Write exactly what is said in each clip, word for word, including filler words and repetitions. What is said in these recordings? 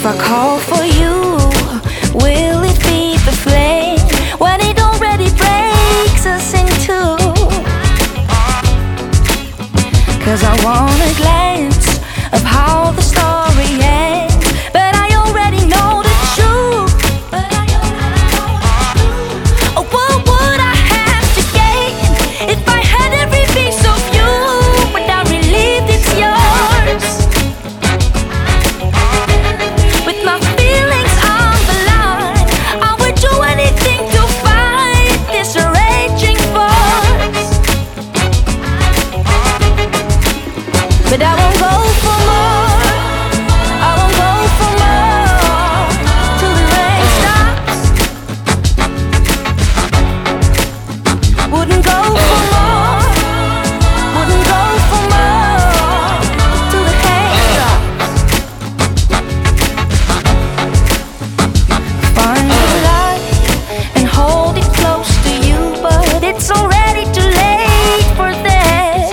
If I call for you, will it be the flame when it already breaks us in two? 'Cause I want a glance of how the story ends, but I already know the truth. But I already know the truth. Oh, what would I have to gain if I had every piece of you, but I relieved it's yours? With my feelings on the line, I would do anything to fight this raging force. But I won't go for more. I won't go for more till the rain stops. Wouldn't go for more. Wouldn't go for more till the haze drops. Find the light and hold it close to you, but it's already too late for that.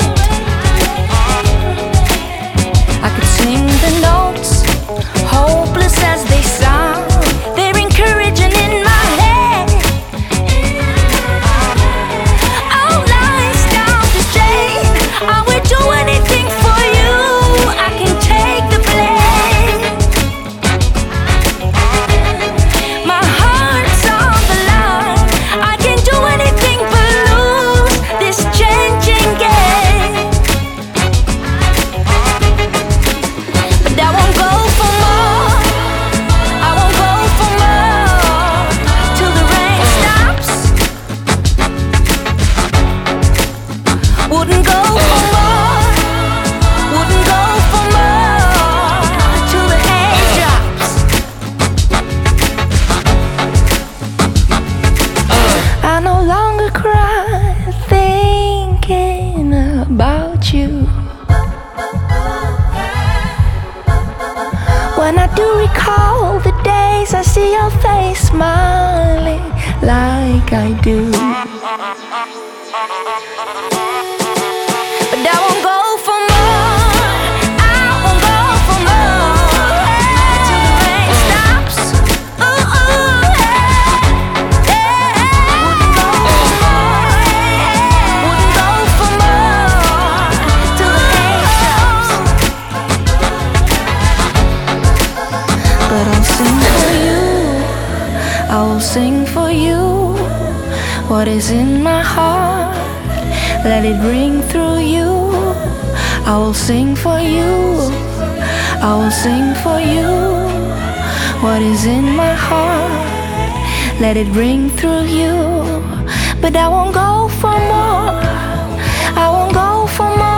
I could sing the notes, hopeless as they sound. They're encouraging in my head. All lies down the drain. I would do anything for you. I can take the blame. My heart's on the line. I can do anything but lose this changing game. But I won't go for more. I won't go for more till the rain stops. Wouldn't go for more. Wouldn't go for more till the haze drops. I no longer cry thinking about you. When I do recall the days I see your face smiling like I do. But I won't go for more. I won't go for more till the rain stops. Ooh, ooh, yeah, yeah. Wouldn't go for more. Wouldn't go for more till the haze drops. But I'll sing for you. I will sing for you what is in my heart. Let it ring through you. I will sing for you. I will sing for you what is in my heart. Let it ring through you. But I won't go for more. I won't go for more.